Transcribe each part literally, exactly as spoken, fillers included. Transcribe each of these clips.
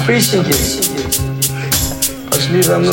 Подписчики, пошли за мной.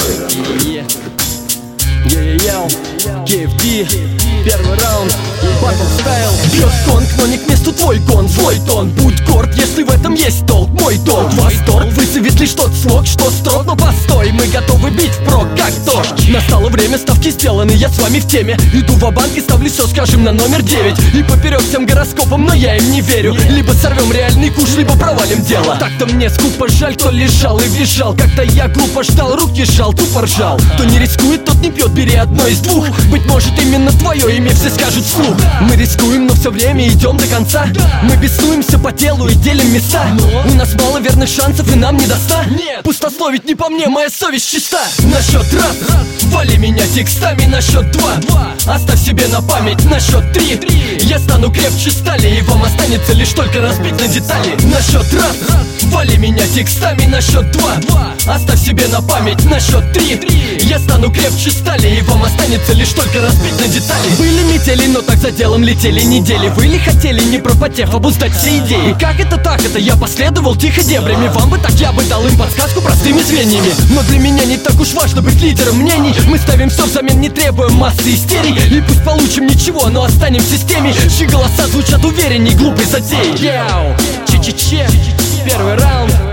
Йо-йо-йо, кей эф ди, первый раунд, батл стайл. Бьет конг, но не к месту твой гон, злой тон. Будь горд, если в этом есть толк. Мой долг, восторг, вызовет лишь тот слог, что строг. Но постой, мы готовы бить впрок, как дождь. Настало время, ставки сделаны, я с вами в теме. Иду ва-банк и ставлю все, скажем, на номер девять. И поперек всем гороскопам, но я им не верю. Либо сорвем реальный куш, либо провалим дело. Так-то мне скупо жаль, кто лежал и визжал. Как-то я глупо ждал, руки жал, тупо ржал. Кто не рискует, тот не пьет, бери одно из двух. Быть может, именно твое имя все скажут вслух. Мы рискуем, но все время идем до конца. Мы беснуемся по телу и делим места. У нас мало верных шансов и нам не до ста. Пустословить не по мне, моя совесть чиста. На счет раз, вали меня текстами. На счет два, оставь себе на память. На счет три, я стану крепче стали, и вам останется лишь только разбить на детали. На счет раз, вали меня текстами. На счет два, оставь себе на память. На счет три, я стану крепче стали, и вам останется лишь только разбить на детали. Были метели, но так за делом летели недели. Вы ли хотели, не пропотев, обуздать все идеи? Как это так? Это я последовал тихо дебрями. Вам бы так, я бы дал им подсказку простыми звеньями. Но для меня не так уж важно быть лидером мнений. Мы ставим все взамен, не требуем массы истерий. И пусть получим ничего, но останемся с теми, чьи голоса звучат уверенней глупой затеи. Яу, че-че-че, первый раунд.